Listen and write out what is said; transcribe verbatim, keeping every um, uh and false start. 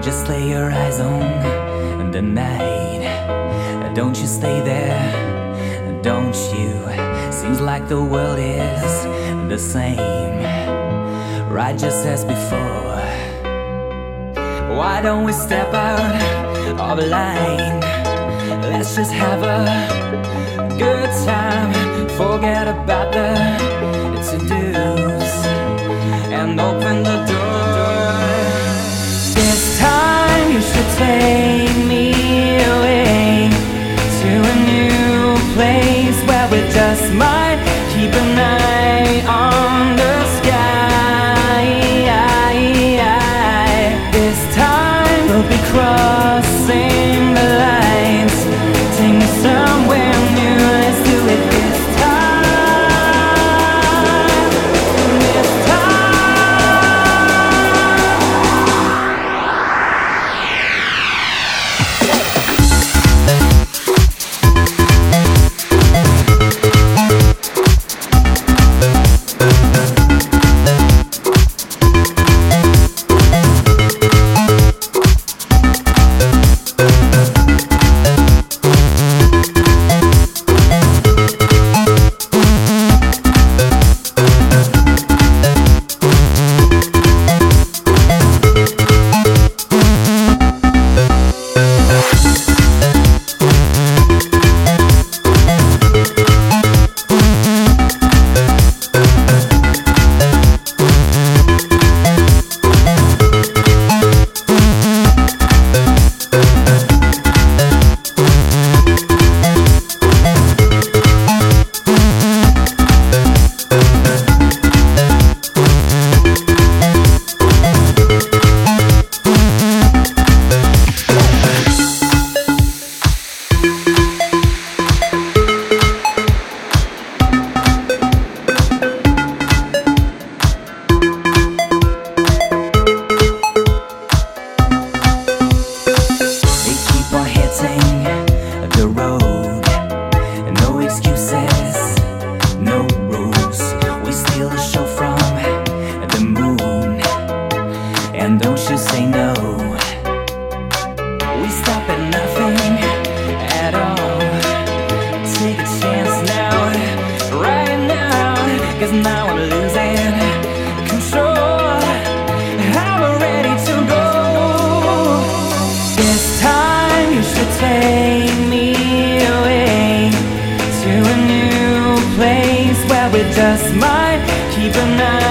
Just lay your eyes on the night. Don't you stay there, don't you? Seems like the world is the same, right just as before. Why don't we step out of line? Let's just have a good time. Forget about the to-dos and open the door. This time you should take me away to a new place where we just might keep an eye on the sky. This time we'll be crossing the lines. Take me somewhere new, let's do it this time. This the road, no excuses, no rules. We steal the show from the moon, and don't you say no. We stop at nothing at all. Take a chance now, right now, 'cause now I'm losing control. I'm ready to go. This time you should take me away to a new place where we just might keep an eye